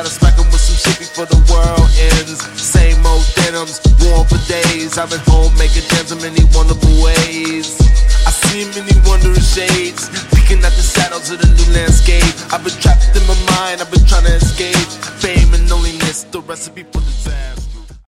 to smack him with some shit before the world ends. Same old denims, worn for days. I've been home making gems in many wonderful ways. I see him in many wondrous shades, peeking at the shadows of the new landscape. I've been trapped in my mind, I've been trying to escape fame and loneliness, the recipe for disaster.